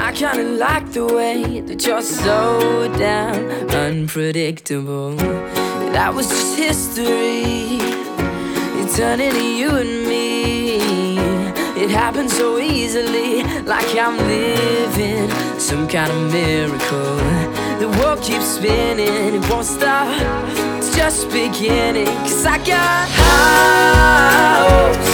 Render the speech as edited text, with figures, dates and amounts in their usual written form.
I kinda like the way that you're so damn unpredictable. That was just history. It turned into you and me. It happened so easily, like I'm living some kind of miracle. The world keeps spinning, it won't stop. It's just beginning, 'cause I got high hopes